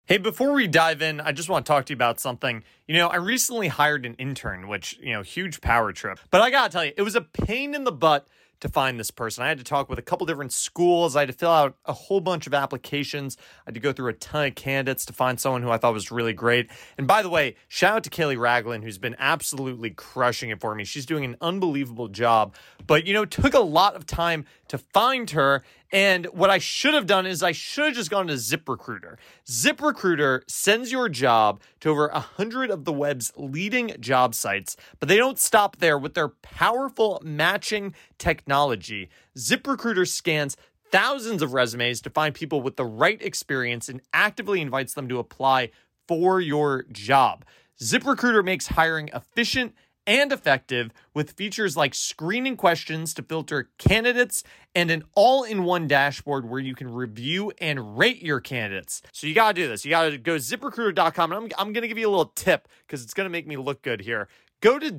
Hey, before we dive in, I just want to talk to you about something. I recently hired an intern, which, huge power trip. But I gotta tell you, it was a pain in the butt to find this person. I had to talk with a couple different schools. I had to fill out a whole bunch of applications. I had to go through a ton of candidates to find someone who I thought was really great. And by the way, shout out to Kaylee Ragland, who's been absolutely crushing it for me. She's doing an unbelievable job. But, it took a lot of time to find her. And what I should have done is I should have just gone to ZipRecruiter. ZipRecruiter sends your job to over 100 of the web's leading job sites, but they don't stop there with their powerful matching technology. ZipRecruiter scans thousands of resumes to find people with the right experience and actively invites them to apply for your job. ZipRecruiter makes hiring efficient and effective with features like screening questions to filter candidates and an all-in-one dashboard where you can review and rate your candidates. So you got to do this. You got to go ZipRecruiter.com, and I'm going to give you a little tip because it's going to make me look good here. Go to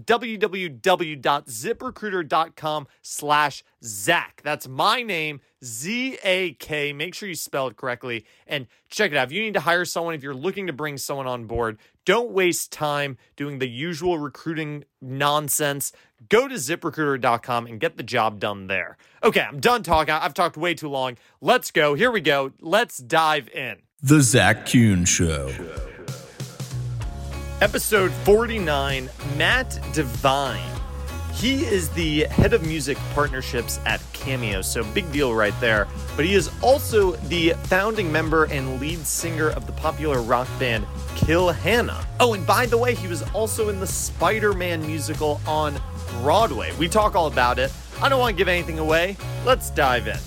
www.ziprecruiter.com/Zach. That's my name, Z-A-K. Make sure you spell it correctly and check it out. If you need to hire someone, if you're looking to bring someone on board, don't waste time doing the usual recruiting nonsense. Go to ZipRecruiter.com and get the job done there. Okay, I'm done talking. I've talked way too long. Let's go. Here we go. Let's dive in. The Zach Kuhn Show. Episode 49, Matt Devine. He is the head of music partnerships at Cameo, so big deal right there. But he is also the founding member and lead singer of the popular rock band Kill Hannah. Oh, and by the way, he was also in the Spider-Man musical on Broadway. We talk all about it. I don't want to give anything away. Let's dive in.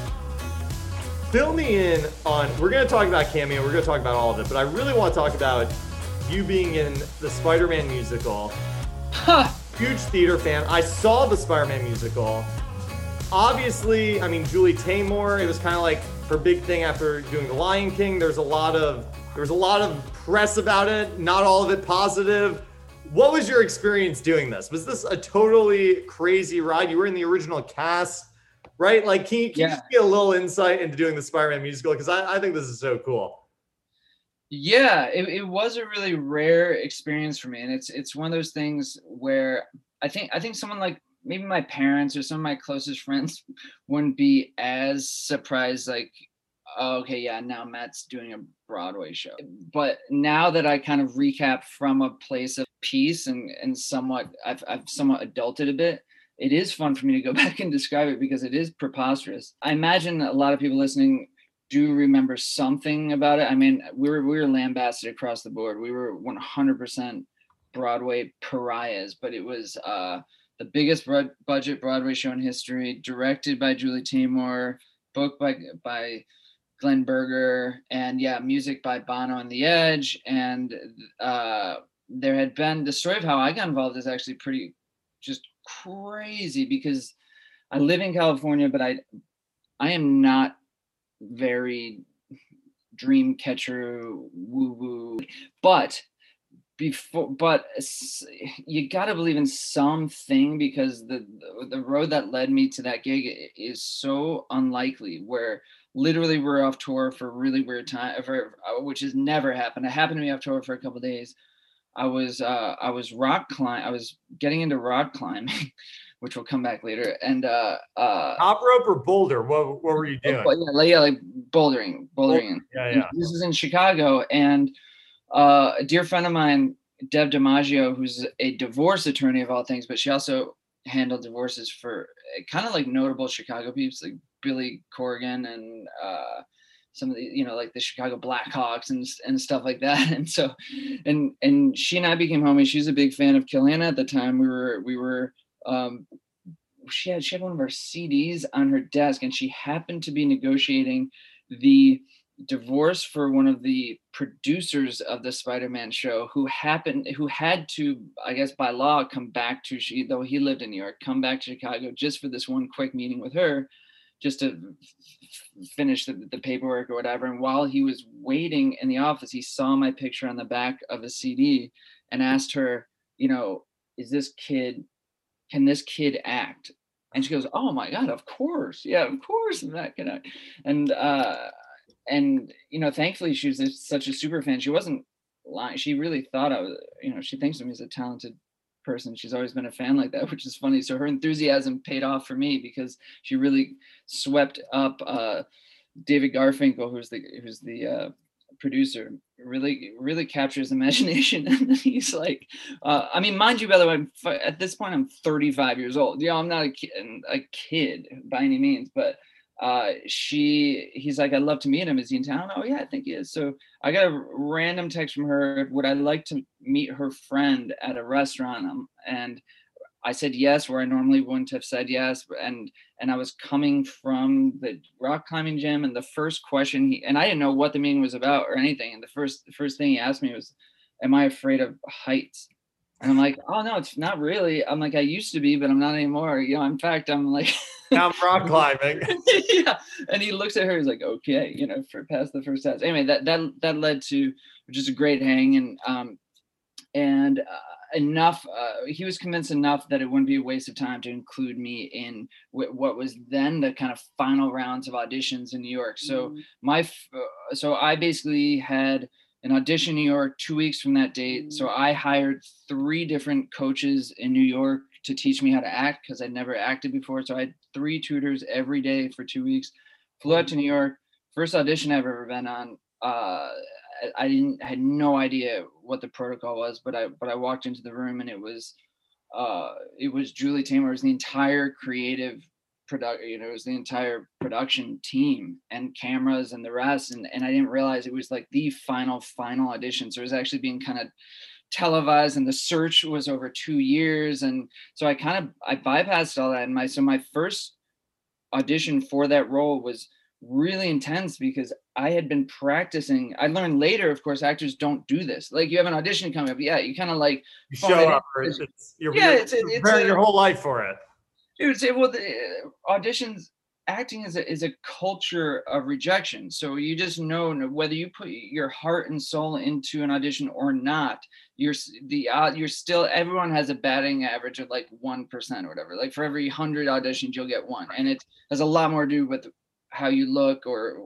Fill me in on, we're going to talk about Cameo, we're going to talk about all of it, but I really want to talk about you being in the Spider-Man musical. Huge theater fan. I saw the Spider-Man musical. Obviously, Julie Taymor, it was kind of like her big thing after doing The Lion King. There was a lot of press about it, not all of it positive. What was your experience doing this? Was this a totally crazy ride? You were in the original cast, right? Like, can you just get a little insight into doing the Spider-Man musical? Because I think this is so cool. Yeah, it was a really rare experience for me. And it's one of those things where I think someone like maybe my parents or some of my closest friends wouldn't be as surprised, like, oh, okay, yeah, now Matt's doing a Broadway show. But now that I kind of recap from a place of peace and somewhat, I've somewhat adulted a bit, it is fun for me to go back and describe it because it is preposterous. I imagine a lot of people listening do remember something about it. We were lambasted across the board. We were 100% Broadway pariahs, but it was the biggest budget Broadway show in history, directed by Julie Taymor, booked by Glenn Berger, and music by Bono and The Edge. And there had been, the story of how I got involved is actually pretty just crazy because I live in California, but I am not very dream catcher woo woo, but you got to believe in something because the road that led me to that gig is so unlikely, where literally we're off tour for a really weird time, which has never happened. It happened to me off tour for a couple of days. I was getting into rock climbing, which will come back later. And top rope or boulder? What were you doing? Like bouldering. Yeah. This is in Chicago, and a dear friend of mine, Deb DiMaggio, who's a divorce attorney of all things, but she also handled divorces for kind of like notable Chicago peeps like Billy Corgan and some of the, like the Chicago Blackhawks and stuff like that. And so, and she and I became homies. She was a big fan of Kill Hannah at the time. She had one of our CDs on her desk, and she happened to be negotiating the divorce for one of the producers of the Spider-Man show, who had to, I guess by law, come back to, though he lived in New York, come back to Chicago just for this one quick meeting with her, just to finish the paperwork or whatever. And while he was waiting in the office, he saw my picture on the back of a CD and asked her, can this kid act? And she goes, oh my God, of course. Yeah, of course. And that can act. And and thankfully she was such a super fan. She wasn't lying. She really thought I was, she thinks of me as a talented person. She's always been a fan like that, which is funny. So her enthusiasm paid off for me because she really swept up David Garfinkel, who's the producer, really captures imagination. And he's like, I mean, mind you, by the way, at this point I'm 35 years old. I'm not a kid by any means, but he's like, I'd love to meet him. Is he in town? Oh yeah, I think he is. So I got a random text from her. Would I like to meet her friend at a restaurant? And I said yes, where I normally wouldn't have said yes. And I was coming from the rock climbing gym, and the first question and I didn't know what the meeting was about or anything. And the first thing he asked me was, am I afraid of heights? And I'm like, oh no, it's not really. I'm like, I used to be, but I'm not anymore. In fact, I'm like, now I'm rock climbing. Yeah. And he looks at her, he's like, okay, for past the first test. Anyway, that led to just a great hang. And enough, he was convinced enough that it wouldn't be a waste of time to include me in what was then the kind of final rounds of auditions in New York. So so I basically had an audition in New York 2 weeks from that date. So I hired 3 different coaches in New York to teach me how to act, because I'd never acted before. So I had 3 tutors every day for 2 weeks. Flew out to New York. First audition I've ever been on. I had no idea what the protocol was, but I walked into the room, and it was Julie Taymor. It was the entire creative it was the entire production team and cameras and the rest. And I didn't realize it was like the final audition. So it was actually being kind of televised, and the search was over 2 years. And so I bypassed all that. And my first audition for that role was really intense, because I had been practicing. I learned later, of course, actors don't do this. Like, you have an audition coming up. Yeah. You kind of like you show up. You're preparing your whole life for it. Dude, say, well, the auditions, acting is a culture of rejection. So you just know whether you put your heart and soul into an audition or not, you're still, everyone has a batting average of like 1% or whatever. Like for every 100 auditions, you'll get 1. And it has a lot more to do with how you look, or,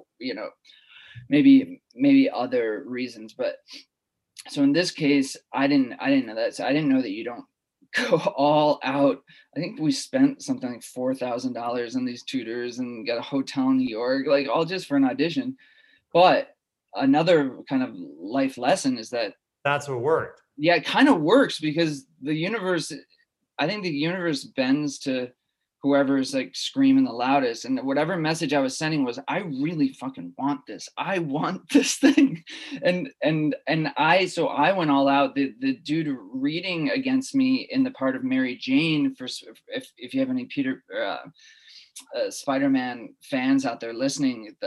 maybe other reasons. But so in this case, I didn't know that. So I didn't know that you don't go all out. I think we spent something like $4,000 on these tutors and got a hotel in New York, like all just for an audition. But another kind of life lesson is that that's what worked. Yeah, it kind of works, because I think the universe bends to whoever's like screaming the loudest. And whatever message I was sending was, I really fucking want this. I want this thing. And so I went all out. The dude reading against me in the part of Mary Jane, if you have any Peter Spider-Man fans out there listening,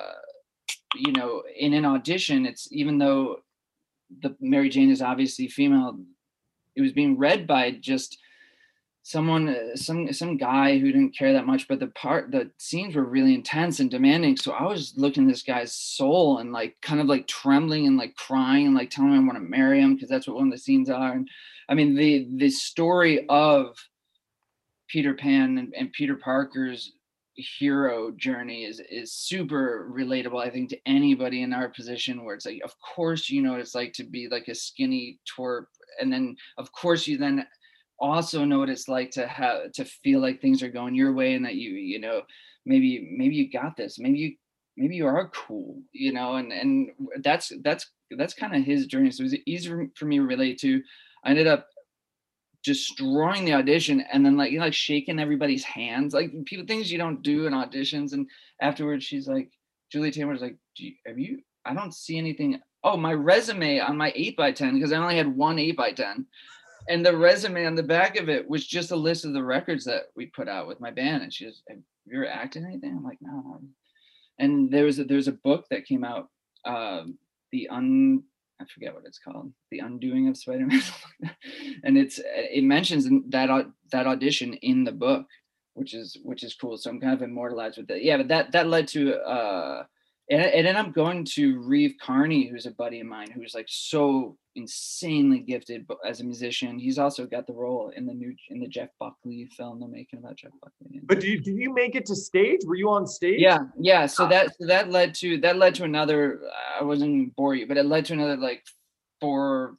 in an audition, it's, even though the Mary Jane is obviously female, it was being read by just someone, some guy who didn't care that much, but the scenes were really intense and demanding. So I was looking at this guy's soul and like kind of like trembling and like crying and like telling him I want to marry him, because that's what one of the scenes are. And I mean, the story of Peter Pan and Peter Parker's hero journey is super relatable, I think, to anybody in our position, where it's like, of course, what it's like to be like a skinny twerp, and then of course you then also know what it's like to feel like things are going your way, and that maybe you got this, maybe you are cool, and that's kind of his journey. So it was easy for me to relate to. I ended up destroying the audition, and then like shaking everybody's hands, like things you don't do in auditions. And afterwards she's like, Julie Taymor's like, I don't see anything. Oh, my resume on my 8x10, because I only had one 8x10. And the resume on the back of it was just a list of the records that we put out with my band. And she was, have you ever acted anything? I'm like, no. And there's a book that came out, I forget what it's called, The Undoing of Spider-Man. And it mentions that audition in the book, which is cool. So I'm kind of immortalized with that. Yeah, but that led to And it ended up going to Reeve Carney, who's a buddy of mine, who's like so insanely gifted as a musician. He's also got the role in the Jeff Buckley film they're making about Jeff Buckley. But did you make it to stage? Were you on stage? Yeah. So that led to another. I wasn't gonna bore you, but it led to another like four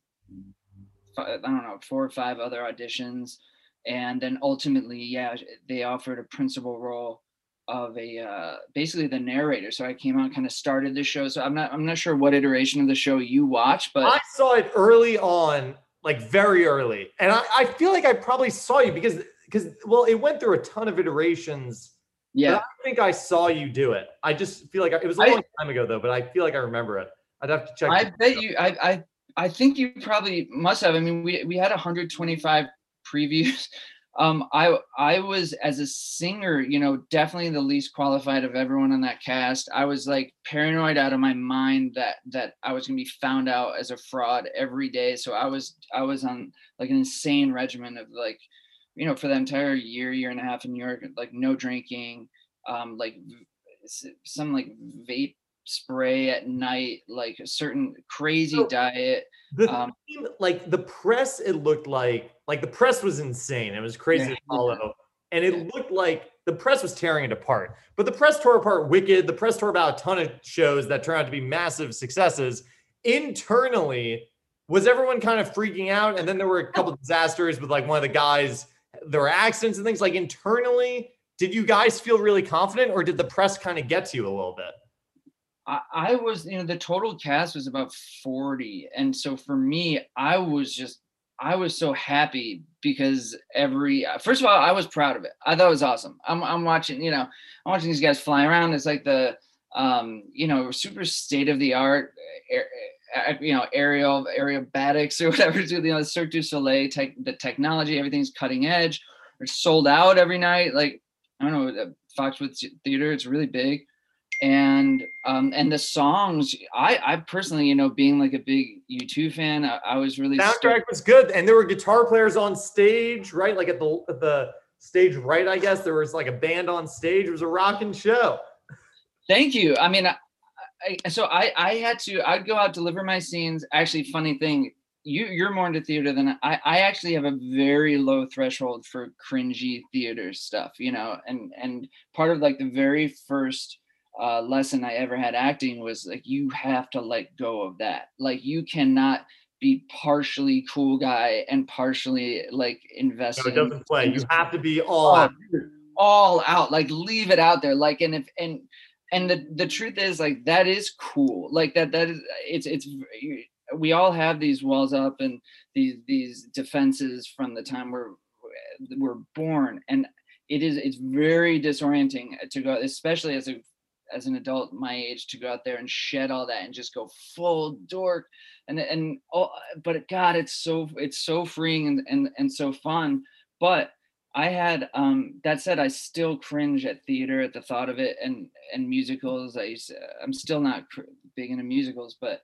or five other auditions, and then ultimately, yeah, they offered a principal role of a basically the narrator. So I came out, kind of started the show. So I'm not sure what iteration of the show you watch, but I saw it early on, like very early, and I feel like I probably saw you because well, it went through a ton of iterations. Yeah, but I think I saw you do it. I just feel like it was a long time ago though, but I feel like I remember it. I'd have to check. I bet you. I think you probably must have. I mean, we had 125 previews. I was, as a singer, definitely the least qualified of everyone on that cast. I was like paranoid out of my mind that I was gonna be found out as a fraud every day. So I was on like an insane regimen of like, for the entire year and a half in New York, like no drinking, like some like vape spray at night, like a certain crazy diet. The theme, like the press, it looked like the press was insane. It was crazy to follow. And it looked like the press was tearing it apart. But the press tore apart Wicked. The press tore about a ton of shows that turned out to be massive successes. Internally, was everyone kind of freaking out? And then there were a couple of disasters with like one of the guys, there were accidents and things. Like internally, did you guys feel really confident, or did the press kind of get to you a little bit? I was, the total cast was about 40. And so for me, I was so happy because first of all, I was proud of it. I thought it was awesome. I'm watching, I'm watching these guys fly around. It's like the, super state of the art, aerobatics or whatever, the Cirque du Soleil, the technology, everything's cutting edge. It's sold out every night. Like, I don't know, Foxwoods Theater, it's really big. And the songs, I personally, being like a big U2 fan, I was really soundtrack was good, and there were guitar players on stage, right? Like at the stage right, I guess there was like a band on stage. It was a rocking show. Thank you. I mean, I'd go out, deliver my scenes. Actually, funny thing, you're more into theater than I actually have a very low threshold for cringy theater stuff, and part of like the very first lesson I ever had acting was like, you have to let go of that. Like, you cannot be partially cool guy and partially like invested. No, it doesn't play. You have to be all out. Like, leave it out there. Like, and the truth is, like, that is cool. Like that is it's we all have these walls up and these defenses from the time we're born, and it's very disorienting to go, especially as an adult my age, to go out there and shed all that and just go full dork but God, it's so freeing and so fun. But I had that said, I still cringe at theater at the thought of it, and musicals. I'm still not big into musicals, but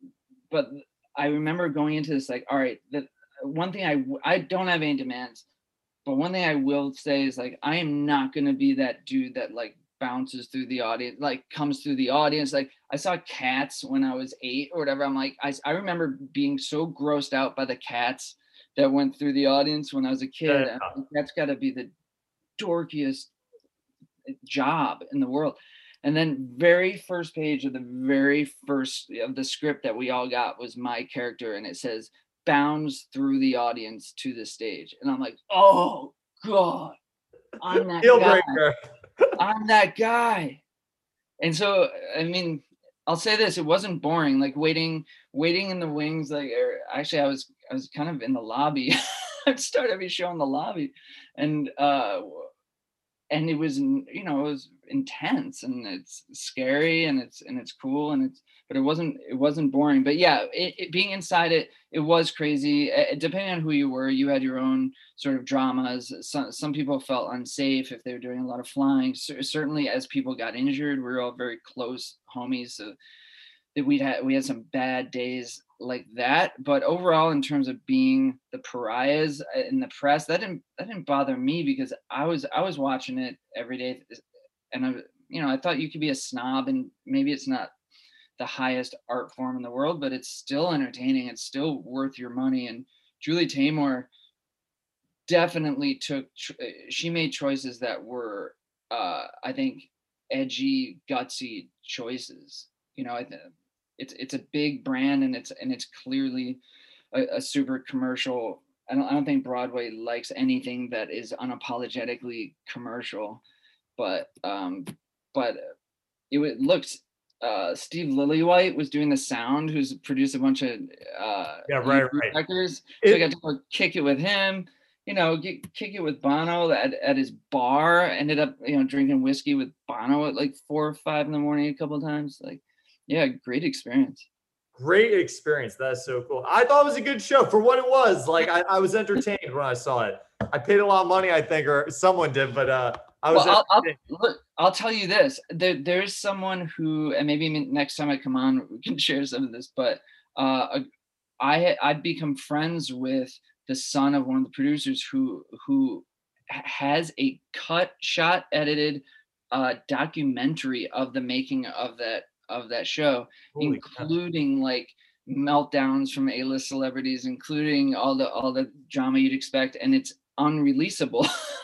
I remember going into this like, all right, the one thing I don't have any demands, but one thing I will say is like, I am not going to be that dude that like bounces through the audience, like comes through the audience. Like, I saw Cats when I was 8 or whatever. I'm like, I remember being so grossed out by the cats that went through the audience when I was a kid. Yeah. That's got to be the dorkiest job in the world. And then very first page of the script that we all got was my character, and it says bounds through the audience to the stage. And I'm like, oh God, I'm that guy. I'm that guy. And so, I mean, I'll say this, it wasn't boring, like waiting in the wings. Like, actually I was kind of in the lobby. I'd start every show in the lobby, and it was, it was intense, and it's scary, and it's cool, but it wasn't boring. But yeah, it being inside it was crazy. Depending on who you were, you had your own sort of dramas. Some people felt unsafe if they were doing a lot of flying. Certainly, as people got injured, we were all very close homies, so that we had some bad days like that. But overall, in terms of being the pariahs in the press, that didn't bother me, because I was watching it every day, and I thought you could be a snob, and maybe it's not the highest art form in the world, but it's still entertaining. It's still worth your money. And Julie Taymor definitely she made choices that were, I think, edgy, gutsy choices. It's a big brand, and it's clearly a super commercial. I don't think Broadway likes anything that is unapologetically commercial, but looks. Steve Lillywhite was doing the sound, who's produced a bunch of right. records. So I got to kick it with him. Kick it with Bono at his bar. Ended up drinking whiskey with Bono at like 4 or 5 in the morning a couple of times. Like, yeah, great experience. Great experience. That's so cool. I thought it was a good show for what it was. Like I was entertained when I saw it. I paid a lot of money, I think, or someone did, but I was. Well, I'll tell you this. There's someone who, and maybe next time I come on, we can share some of this. But I'd become friends with the son of one of the producers who has a shot edited documentary of the making of that show. Holy including God. Like meltdowns from A-list celebrities, including all the drama you'd expect, and it's unreleasable.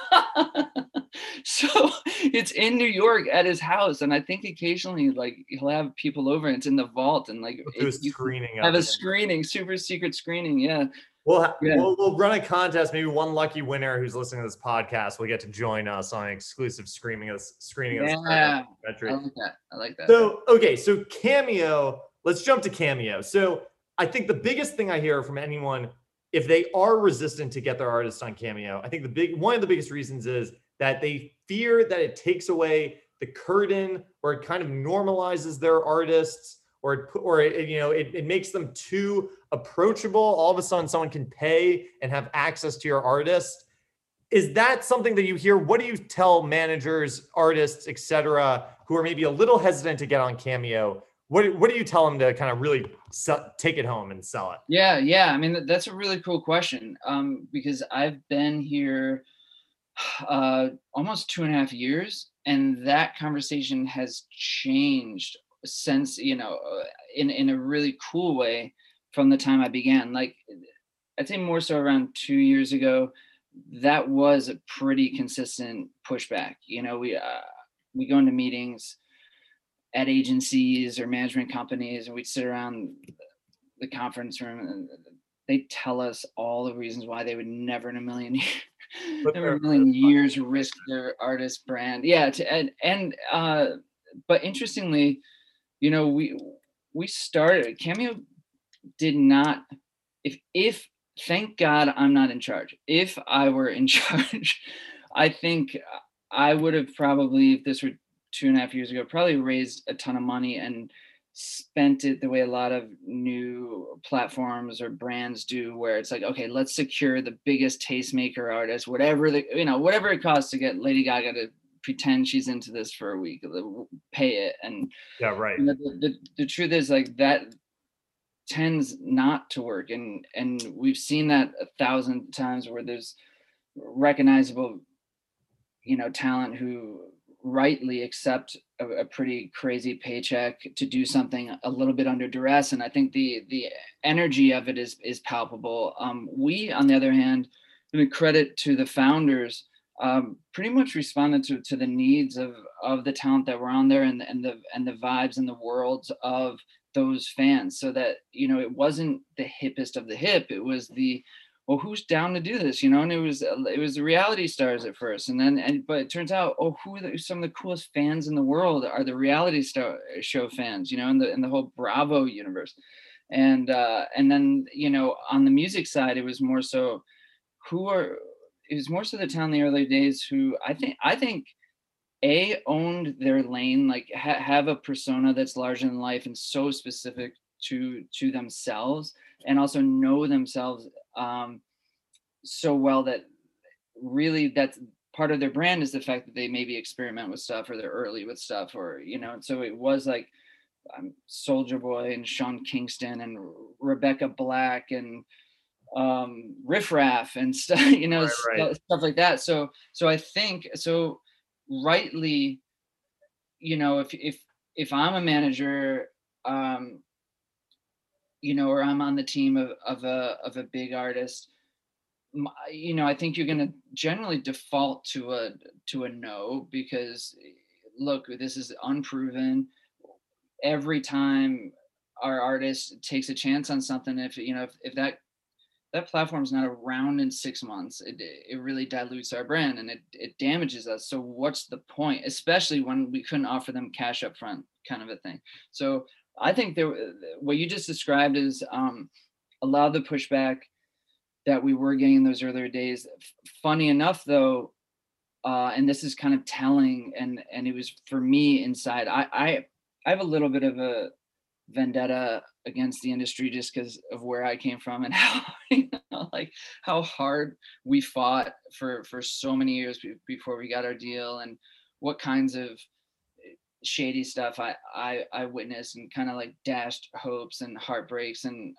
So it's in New York at his house, and I think occasionally like he'll have people over, and it's in the vault, and like have a screening, super secret screening. Yeah. We'll run a contest. Maybe one lucky winner who's listening to this podcast will get to join us on an exclusive screening of this documentary. I like that. So Cameo. Let's jump to Cameo. So I think the biggest thing I hear from anyone, if they are resistant to get their artists on Cameo, I think one of the biggest reasons is that they fear that it takes away the curtain, or it kind of normalizes their artists, or it makes them too approachable. All of a sudden, someone can pay and have access to your artist. Is that something that you hear? What do you tell managers, artists, etc., who are maybe a little hesitant to get on Cameo? What do you tell them to kind of really take it home and sell it? Yeah. I mean, that's a really cool question, because I've been here almost 2.5 years, and that conversation has changed since, in a really cool way from the time I began. Like, I'd say more so around 2 years ago, that was a pretty consistent pushback. We go into meetings at agencies or management companies, and we'd sit around the conference room, and they tell us all the reasons why they would never in a million years risk their artist brand. Yeah. But interestingly, we started, Cameo did not, if thank God I'm not in charge. If I were in charge, I think I would have probably, if this were 2.5 years ago, probably raised a ton of money and spent it the way a lot of new platforms or brands do, where it's like, okay, let's secure the biggest tastemaker artist, whatever it costs to get Lady Gaga to pretend she's into this for a week, pay it. And yeah, right. The truth is, like, that tends not to work, and we've seen that 1,000 times, where there's recognizable talent who rightly accept a pretty crazy paycheck to do something a little bit under duress. And I think the energy of it is palpable. We, on the other hand, credit to the founders, pretty much responded to the needs of the talent that were on there, and the vibes and the worlds of those fans, so that it wasn't the hippest of the hip. It was well, who's down to do this, and it was the reality stars at first, but it turns out, some of the coolest fans in the world are the reality show fans, in the whole Bravo universe. And then on the music side, it was more so the talent in the early days who I think owned their lane, like have a persona that's larger than life and so specific to themselves, and also know themselves so well that really that's part of their brand, is the fact that they maybe experiment with stuff, or they're early with stuff, or and so it was like Soulja Boy and Sean Kingston and Rebecca Black and Riff Raff and stuff, stuff like that. So I think, rightly, if I'm a manager, or I'm on the team of a big artist, I think you're going to generally default to a no, because look, this is unproven. Every time our artist takes a chance on something, if that platform is not around in 6 months, it really dilutes our brand, and it damages us. So what's the point, especially when we couldn't offer them cash up front, kind of a thing. So I think what you just described is a lot of the pushback that we were getting in those earlier days. Funny enough, though, and this is kind of telling, and it was for me inside. I have a little bit of a vendetta against the industry just because of where I came from and how like how hard we fought for so many years before we got our deal, and what kinds of shady stuff I witnessed, and kind of like dashed hopes and heartbreaks, and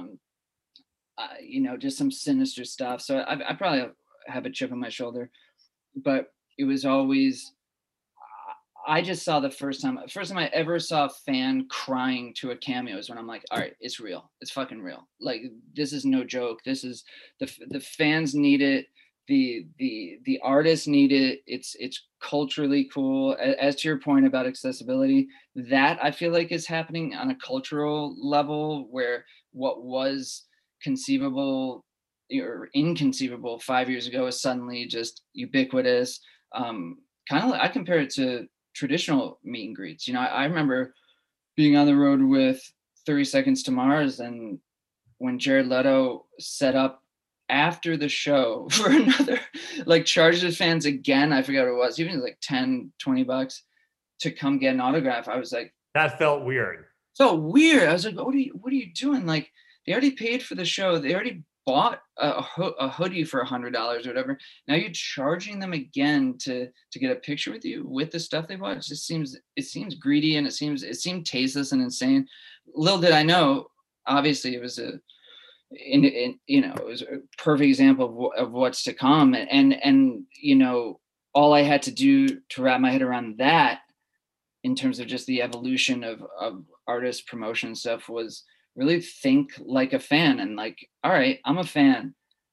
just some sinister stuff. So I probably have a chip on my shoulder, but it was always, I just saw the first time I ever saw a fan crying to a cameo is when I'm like, all right, it's real. It's fucking real. Like, this is no joke. This is the fans need it. The artists need it. It's culturally cool. As to your point about accessibility, that I feel like is happening on a cultural level, where what was conceivable or inconceivable 5 years ago is suddenly just ubiquitous. Kind of, I compare it to traditional meet and greets. I remember being on the road with 30 Seconds to Mars, and when Jared Leto set up after the show for another, like, charged his fans again, I forgot what it was, even like $10-$20 to come get an autograph. I was like, that felt weird. So weird. I was like, what are you doing? Like, they already paid for the show. They already bought a hoodie for $100 or whatever. Now you're charging them again to get a picture with you with the stuff they bought. It seems greedy, and it seemed tasteless and insane. Little did I know, obviously it was it was a perfect example of what's to come. And all I had to do to wrap my head around that, in terms of just the evolution of artist promotion stuff, was really think like a fan, and like, all right, I'm a fan.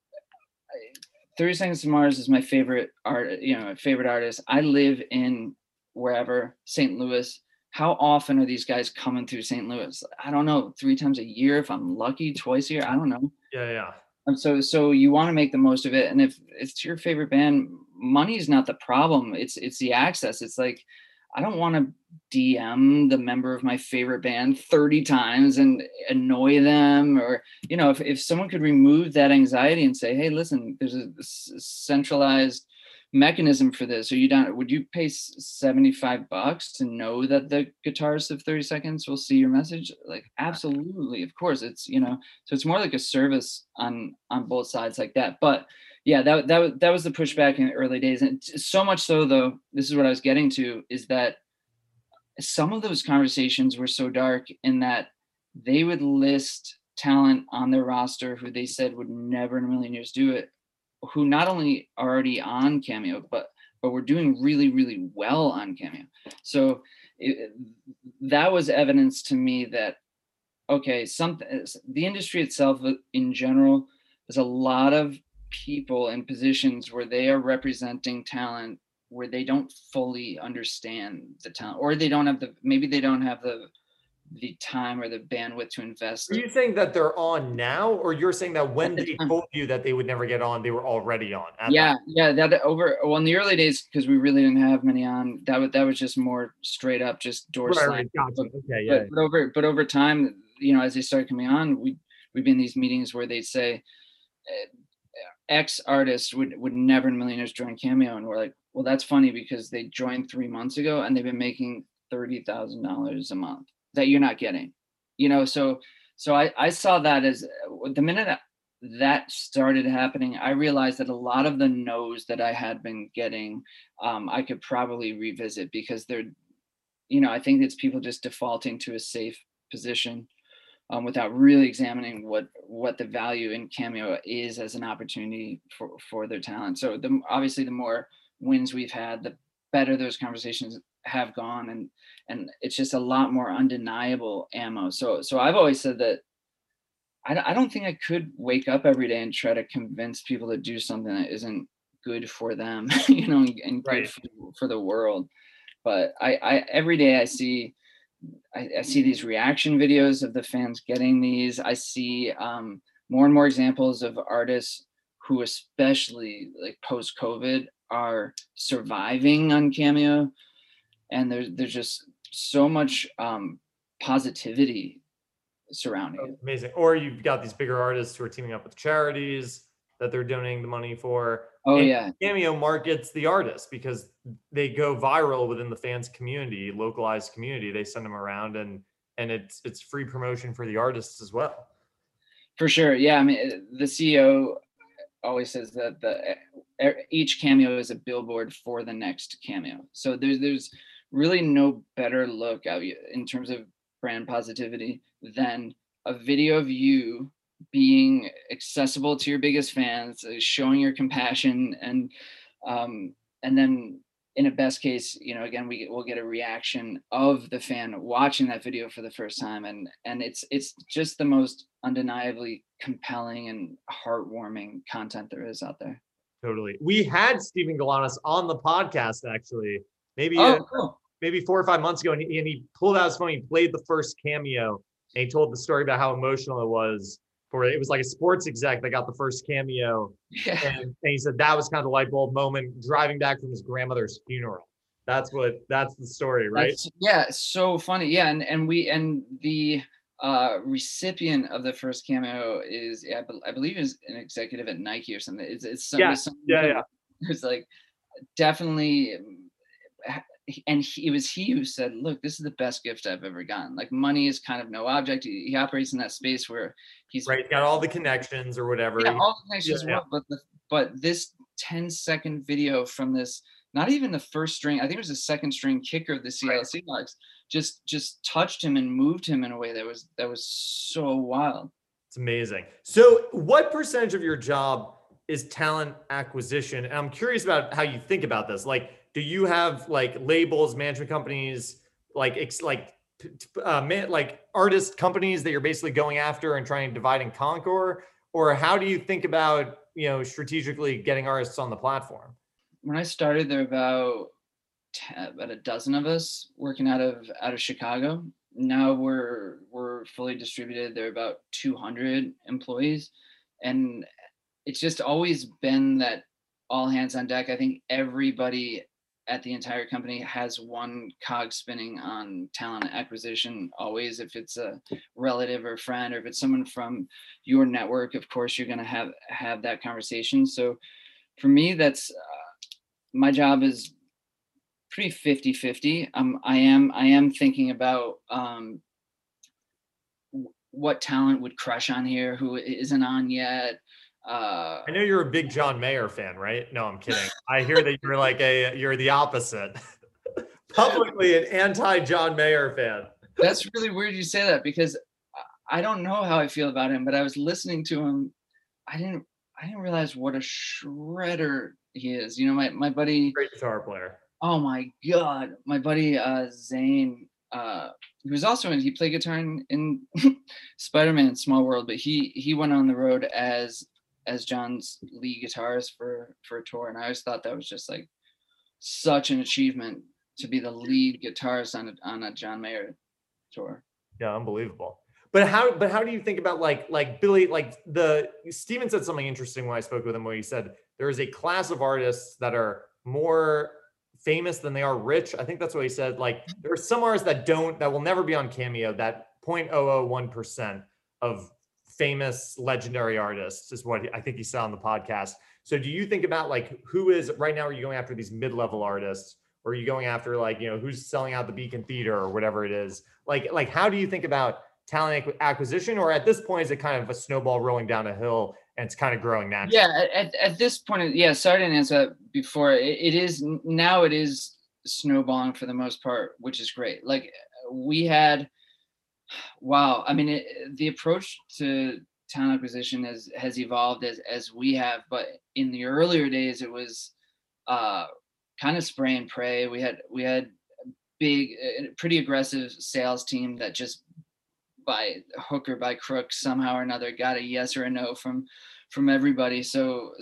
30 Seconds to Mars is my favorite favorite artist. I live in wherever, St. Louis. How often are these guys coming through St. Louis? I don't know, 3 times a year if I'm lucky, twice a year. I don't know. Yeah. And so you want to make the most of it. And if it's your favorite band, money is not the problem. It's the access. It's like, I don't want to DM the member of my favorite band 30 times and annoy them. Or, if someone could remove that anxiety and say, hey, listen, there's a centralized mechanism for this. Are you down? Would you pay $75 to know that the guitarist of 30 Seconds will see your message? Like, absolutely. Of course, it's, so it's more like a service on both sides like that. But yeah, that was the pushback in the early days. And so much so, though, this is what I was getting to, is that some of those conversations were so dark, in that they would list talent on their roster who they said would never in a million years do it, who not only are already on Cameo, but were doing really, really well on Cameo. So that was evidence to me that, okay, the industry itself in general, there's a lot of people in positions where they are representing talent where they don't fully understand the talent, or they don't have the time or the bandwidth to invest. Are you saying that they're on now, or you're saying that when they told you that they would never get on, they were already on? Well, in the early days, because we really didn't have many on, that was just more straight up just door slam. Right, gotcha. Okay, yeah. But over time, as they started coming on, we'd be in these meetings where they'd say, X artist would never in a million years join Cameo, and we're like, well, that's funny, because they joined 3 months ago and they've been making $30,000 a month that you're not getting, so I saw that as the minute that started happening, I realized that a lot of the no's that I had been getting, I could probably revisit, because they're, I think it's people just defaulting to a safe position, without really examining what the value in Cameo is as an opportunity for their talent. So obviously the more wins we've had, the better those conversations have gone, and it's just a lot more undeniable ammo. So I've always said that I don't think I could wake up every day and try to convince people to do something that isn't good for them, and good Right. for the world. But I every day I see these reaction videos of the fans getting these. I see more and more examples of artists who, especially like post COVID, are surviving on Cameo, and there's just so much positivity surrounding it. Amazing. Or you've got these bigger artists who are teaming up with charities that they're donating the money for. Oh And yeah, Cameo markets the artists because they go viral within the fans community, localized community. They send them around, and it's free promotion for the artists as well. for sure. Yeah, I mean, the CEO always says that each cameo is a billboard for the next cameo. So there's really no better look out in terms of brand positivity than a video of you being accessible to your biggest fans, showing your compassion, and then in a best case, again, will get a reaction of the fan watching that video for the first time, and it's just the most undeniably compelling and heartwarming content there is out there. Totally. We had Stephen Galanis on the podcast actually, maybe Oh, cool. maybe 4 or 5 months ago, and he pulled out his phone. He played the first cameo, and he told the story about how emotional it was for it. It was like a sports exec that got the first cameo, Yeah. and he said that was kind of the light bulb moment driving back from his grandmother's funeral. That's the story, right? Yeah, it's so funny. Yeah, and the recipient of the first cameo is, yeah, I believe is an executive at Nike or something. It's Yeah, yeah. who's like definitely, and it was he who said, look, this is the best gift I've ever gotten. Like, money is kind of no object. He operates in that space where he's Right, got all the connections or whatever. yeah, all the connections Yeah. well, but this 10-second video from this, not even the first string, I think it was the second string kicker of the Seattle Seahawks, just touched him and moved him in a way that was so wild. It's amazing. So what percentage of your job is talent acquisition? And I'm curious about how you think about this. Like, do you have like labels, management companies, like artist companies that you're basically going after and trying to divide and conquer? Or how do you think about, strategically getting artists on the platform? When I started, there were about a dozen of us working out of Chicago. Now we're fully distributed. There are about 200 employees, and it's just always been that all hands on deck. I think everybody at the entire company has one cog spinning on talent acquisition always. If it's a relative or friend, or if it's someone from your network, of course you're going to have that conversation. So for me, that's my job is pretty 50-50. I am thinking about what talent would crush on here who isn't on yet. I know you're a big John Mayer fan, right? No, I'm kidding. I hear that you're the opposite. Publicly an anti-John Mayer fan. That's really weird you say that, because I don't know how I feel about him, but I was listening to him. I didn't realize what a shredder he is. My buddy, Great guitar player. oh my God, my buddy Zane, he was also he played guitar in Spider-Man Small World, but he went on the road as John's lead guitarist for a tour, and I always thought that was just like such an achievement to be the lead guitarist on a John Mayer tour. Yeah, unbelievable. But how do you think about like Billy, Steven said something interesting when I spoke with him, where he said there is a class of artists that are more famous than they are rich. I think that's what he said. Like, there are some artists that will never be on Cameo, that 0.001% of famous legendary artists is what I think he said on the podcast. So do you think about like who is right now, are you going after these mid-level artists, or are you going after who's selling out the Beacon Theater or whatever it is? Like how do you think about talent acquisition, or at this point is it kind of a snowball rolling down a hill and it's kind of growing naturally? Yeah, at this point, yeah. Sorry, I didn't answer that before. It is snowballing for the most part, which is great. Like, we had, wow. I mean, the approach to talent acquisition has evolved as we have, but in the earlier days, it was kind of spray and pray. We had big, pretty aggressive sales team that just by hook or by crook somehow or another got a yes or a no from everybody. So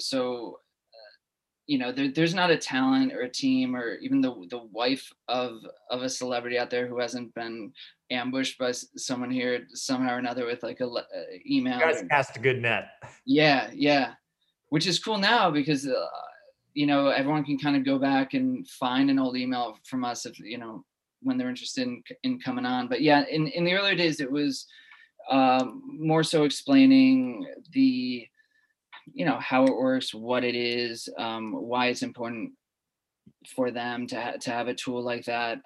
there's not a talent or a team or even the wife of a celebrity out there who hasn't been ambushed by someone here somehow or another with like a email. You guys cast a good net. Yeah, which is cool now because everyone can kind of go back and find an old email from us if when they're interested in coming on. But yeah, in the earlier days it was more so explaining the how it works, what it is, why it's important for them to have a tool like that.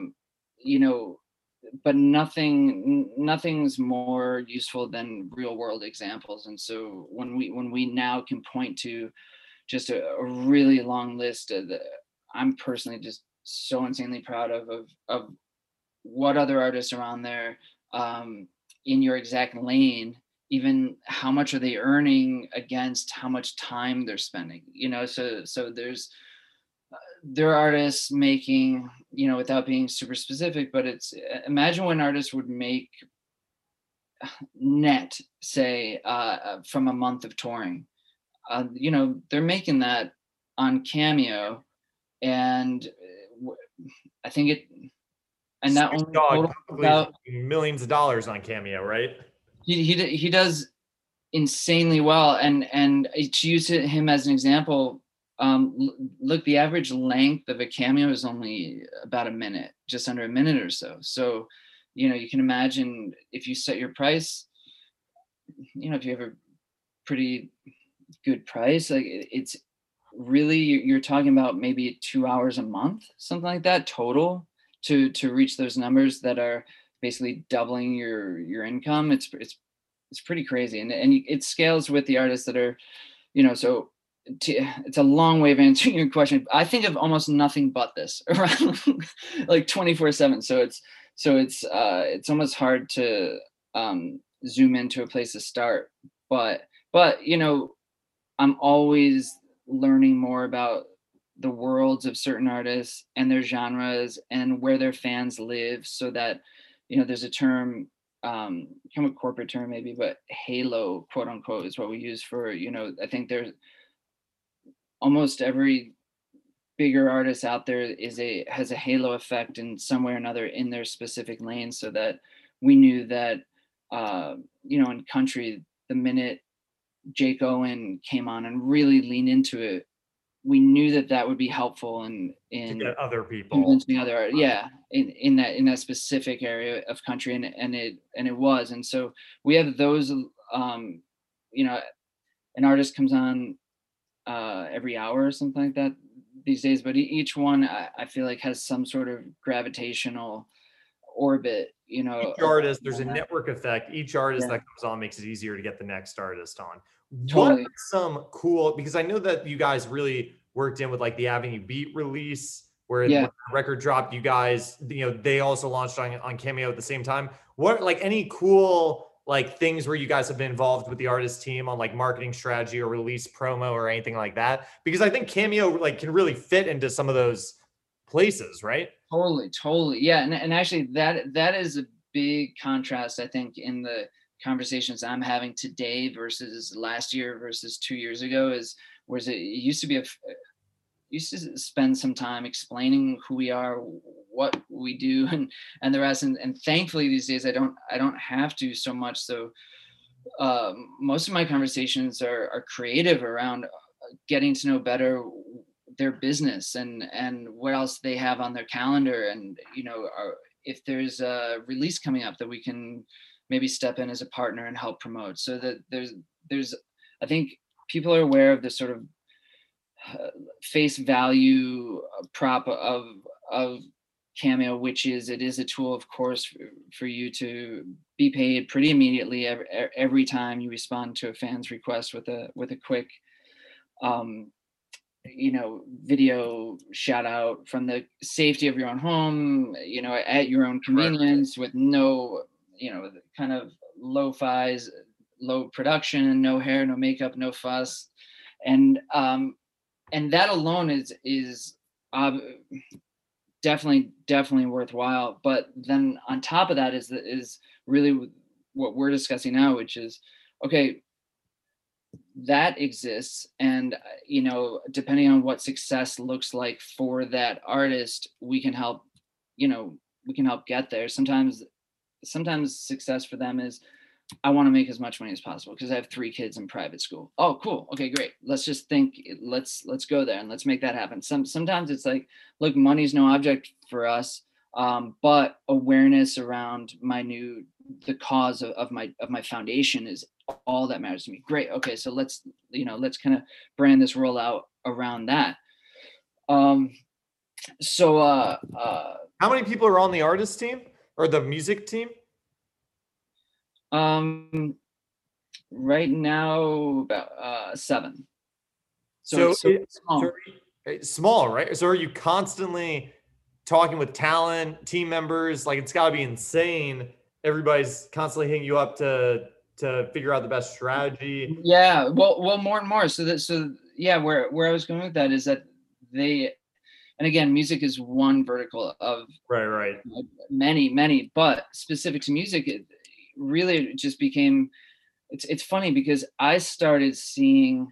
But nothing's more useful than real world examples. And so when we now can point to just a really long list I'm personally just so insanely proud of what other artists are on there in your exact lane, even how much are they earning against how much time they're spending, so there are artists making, without being super specific, but it's imagine what an artist would make net, say, from a month of touring. They're making that on Cameo, and I think it, and that only Dogg about millions of dollars on Cameo, right? He does insanely well, and to use him as an example, look, the average length of a Cameo is only about a minute, just under a minute or so. So, you can imagine if you set your price, if you have a pretty good price, like it's really, you're talking about maybe 2 hours a month, something like that total to reach those numbers that are basically doubling your income. It's pretty crazy, and it scales with the artists that are, so it's a long way of answering your question. I think of almost nothing but this around like 24/7. So it's almost hard to zoom into a place to start, but I'm always learning more about the worlds of certain artists and their genres and where their fans live, so that there's a term, kind of a corporate term maybe, but halo, quote unquote, is what we use for, I think there's almost every bigger artist out there has a halo effect in some way or another in their specific lane, so that we knew that in country, the minute Jake Owen came on and really leaned into it, we knew that would be helpful in to get other people convincing other, in that specific area of country, and it was. And so we have those, an artist comes on every hour or something like that these days, but each one I feel like has some sort of gravitational orbit. Each artist, there's a network effect. Each artist that comes on makes it easier to get the next artist on. Totally. What are some cool, because I know that you guys really worked in with like the Avenue Beat release, where when the record dropped, you guys, they also launched on Cameo at the same time. What, like, any cool like things where you guys have been involved with the artist team on like marketing strategy or release promo or anything like that? Because I think Cameo like can really fit into some of those places, right? Totally. Yeah. And actually that is a big contrast, I think, in the conversations I'm having today versus last year versus 2 years ago, whereas it used to spend some time explaining who we are, what we do, and the rest. And thankfully these days I don't have to so much. So most of my conversations are creative around getting to know better their business and what else they have on their calendar, and if there's a release coming up that we can maybe step in as a partner and help promote. So that there's I think people are aware of the sort of face value prop of Cameo, which is, it is a tool, of course, for you to be paid pretty immediately every time you respond to a fan's request with a quick video shout out from the safety of your own home, at your own convenience, with no, kind of lo-fi's, low production, no hair, no makeup, no fuss. And that alone is definitely worthwhile. But then on top of that is really what we're discussing now, which is, okay, that exists, and depending on what success looks like for that artist, we can help, we can help get there. Sometimes success for them is, I want to make as much money as possible because I have 3 kids in private school. Oh, cool. Okay, great. Let's just think. Let's go there and let's make that happen. Sometimes it's like, look, money's no object for us, but awareness around the cause of my foundation is all that matters to me. Great. Okay, so let's kind of brand this rollout around that. So How many people are on the artist team or the music team? Right now about 7. So It's small. so it's small, right? So are you constantly talking with talent, team members? Like, it's got to be insane. Everybody's constantly hitting you up to figure out the best strategy. Yeah, well, more and more. So yeah, where I was going with that is that and again, music is one vertical of Right. many, but specific to music, it really just became. It's funny because I started seeing,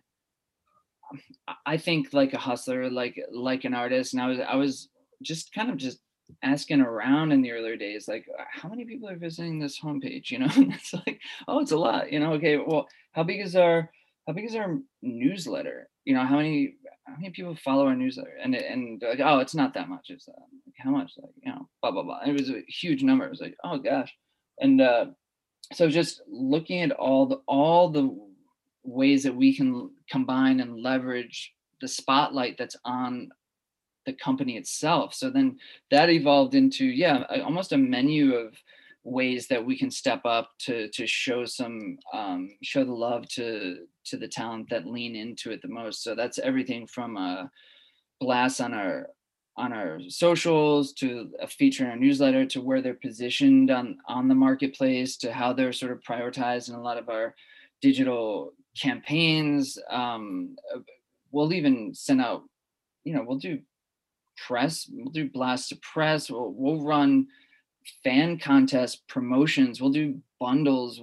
I think, like a hustler, like an artist, and I was just kind of just asking around in the earlier days, like, how many people are visiting this homepage, and it's like, oh, it's a lot, okay, well, how big is our newsletter, how many people follow our newsletter, and like, oh, it's not that much, it's like, how much, like, blah blah blah, and it was a huge number. It was like, oh gosh. And so just looking at all the ways that we can combine and leverage the spotlight that's on the company itself. So then that evolved into, almost a menu of ways that we can step up to show show the love to the talent that lean into it the most. So that's everything from a blast on our socials, to a feature in our newsletter, to where they're positioned on the marketplace, to how they're sort of prioritized in a lot of our digital campaigns. We'll even send out, we'll do press, we'll do blast to press, we'll run fan contest promotions, we'll do bundles,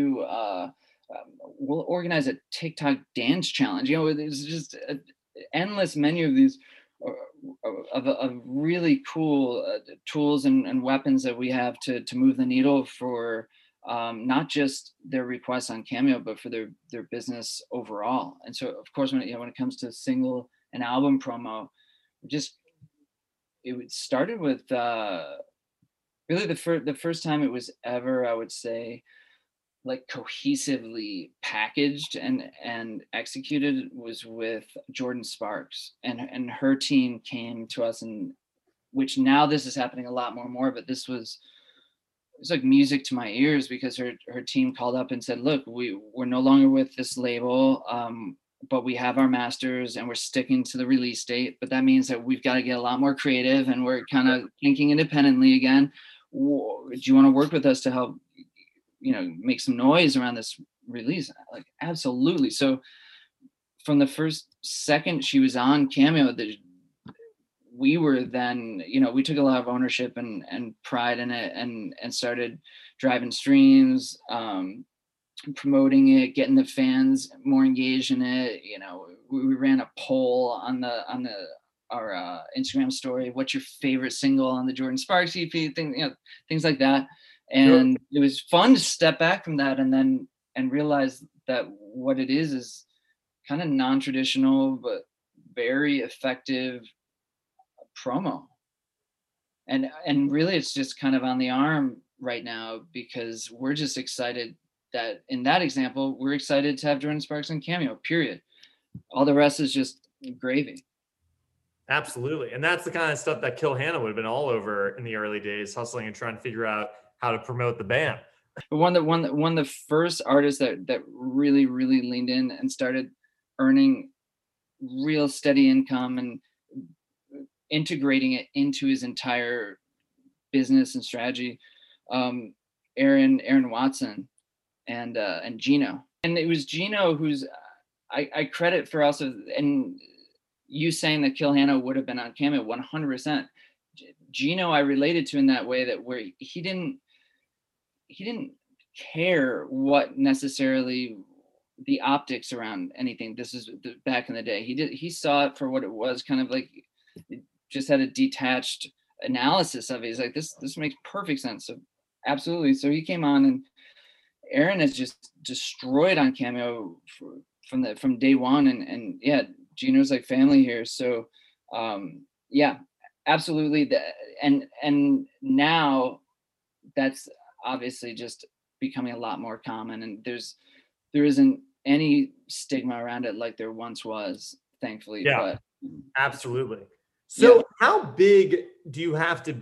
we'll organize a TikTok dance challenge. There's just an endless menu of these of really cool tools and weapons that we have to move the needle for, not just their requests on Cameo, but for their business overall. And so, of course, when it comes to single and album promo, it started with really the first time it was ever, I would say, like cohesively packaged and executed, was with Jordan Sparks, and her team came to us, and which now this is happening a lot more, but it was like music to my ears, because her team called up and said, look, we're no longer with this label, but we have our masters and we're sticking to the release date, but that means that we've got to get a lot more creative, and we're kind of thinking independently again. Do you want to work with us to help make some noise around this release? Like, absolutely. So from the first second she was on Cameo, we were then, we took a lot of ownership and pride in it, and started driving streams, promoting it, getting the fans more engaged in it. We ran a poll on our Instagram story. What's your favorite single on the Jordan Sparks EP? Things like that. And It was fun to step back from that and realize that what it is kind of non-traditional but very effective promo. And really, it's just kind of on the arm right now, because we're just excited that in that example, we're excited to have Jordan Sparks on Cameo, period. All the rest is just gravy. Absolutely. And that's the kind of stuff that Kill Hannah would have been all over in the early days, hustling and trying to figure out how to promote the band. One of the first artists that really leaned in and started earning real steady income and integrating it into his entire business and strategy, Aaron Watson and Gino. And it was Gino who's I credit for also, and you saying that Kill Hannah would have been on Cameo 100%. Gino I related to in that way, that where he didn't care what necessarily the optics around anything. This is back in the day. He saw it for what it was, kind of like, it just had a detached analysis of it. He's like, this makes perfect sense. So absolutely. So he came on, and Aaron has just destroyed on Cameo from day one, and yeah, Gino's like family here. So yeah, absolutely. And now that's obviously just becoming a lot more common, and there isn't any stigma around it like there once was, thankfully. Yeah, But absolutely. yeah. So how big do you have to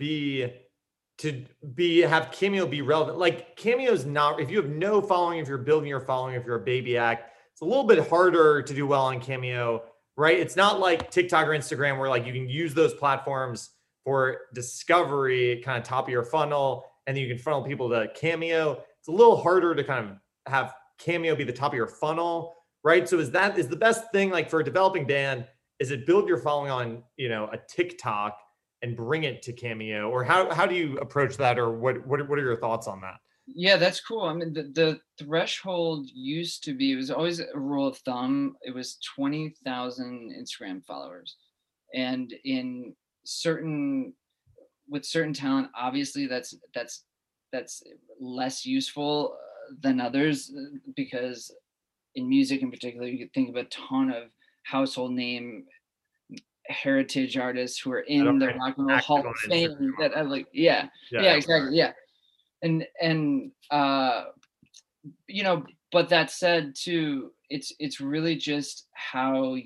have Cameo be relevant? Like, Cameo's not, if you have no following, if you're building your following, if you're a baby act, it's a little bit harder to do well on Cameo, right? It's not like TikTok or Instagram where like you can use those platforms for discovery, kind of top of your funnel, and then you can funnel people to Cameo. It's a little harder to kind of have Cameo be the top of your funnel, right? So is the best thing, like, for a developing band, is it build your following on, a TikTok and bring it to Cameo, or how do you approach that, or what are your thoughts on that? Yeah, that's cool. I mean, the threshold used to be, it was always a rule of thumb. It was 20,000 Instagram followers. And in certain, with certain talent, obviously that's less useful than others, because in music in particular, you could think of a ton of household name heritage artists who are I in don't the think Rock and Roll active Hall on of Instagram. Fame that have, like, yeah, Yeah, yeah, yeah. exactly, yeah. And you know, but that said too, it's really just how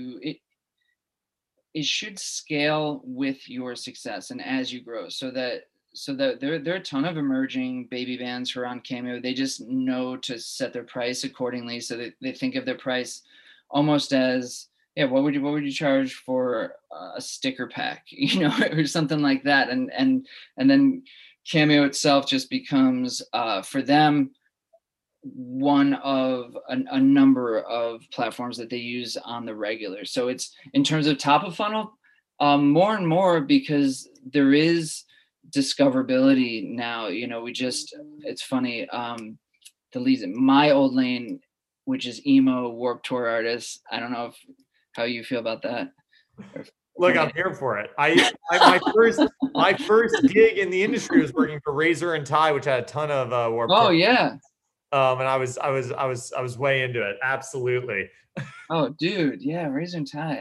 it should scale with your success and as you grow, so that there are a ton of emerging baby bands who are on Cameo. They just know to set their price accordingly, so that they think of their price almost as, yeah, what would you charge for a sticker pack, or something like that, and then Cameo itself just becomes, for them, one of a number of platforms that they use on the regular. So it's, in terms of top of funnel, more and more, because there is discoverability now. It's funny. The lead, My Old Lane, which is emo Warped Tour artists. I don't know how you feel about that. Look, I'm here for it. My first gig in the industry was working for Razor and Tie, which had a ton of Warped Oh Tour. yeah. And I was way into it. Absolutely. Oh dude, yeah, Razor and Tie.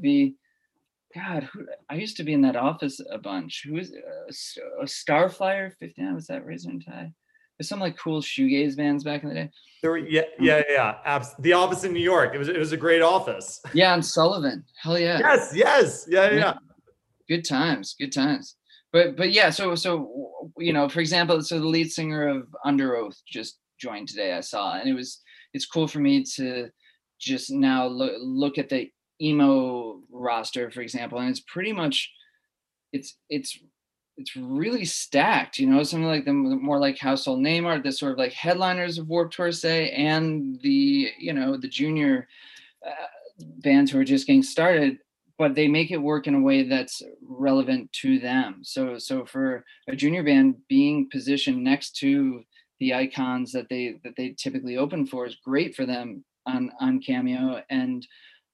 I used to be in that office a bunch. Who is Starflyer 59? Was that Razor and Tie? There's some like cool shoegaze bands back in the day. There were, yeah. The office in New York. It was a great office. Yeah, and Sullivan. Hell yeah. Yes. Yeah. Yeah. Good times. But yeah, so for example, so the lead singer of Under Oath just joined today, I saw, and it's cool for me to just now look at the emo roster, for example, and it's pretty much, it's really stacked, something like the more like household name art, the sort of like headliners of Warped Tour, say, and the junior bands who are just getting started, but they make it work in a way that's relevant to them. So for a junior band, being positioned next to the icons that they typically open for is great for them on Cameo. And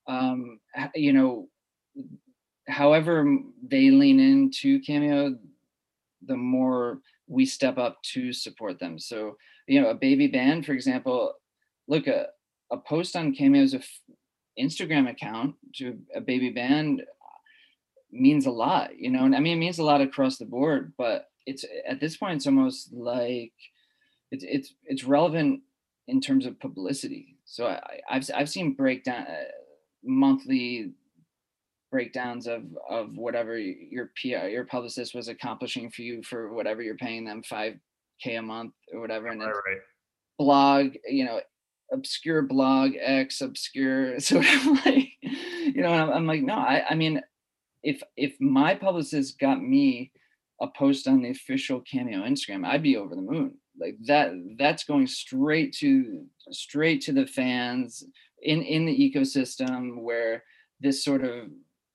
however they lean into Cameo, the more we step up to support them. So, a baby band, for example, look, a post on Cameo's Instagram account to a baby band means a lot, and I mean, it means a lot across the board, but it's, at this point, it's almost like it's relevant in terms of publicity. So I've seen breakdown monthly breakdowns of whatever your PR, your publicist was accomplishing for you for whatever you're paying them, $5K a month or whatever. And Right. blog, obscure blog X obscure. So I'm like, I'm like, no, I mean, if my publicist got me a post on the official Cameo Instagram, I'd be over the moon. Like that's going straight to the fans in the ecosystem, where this sort of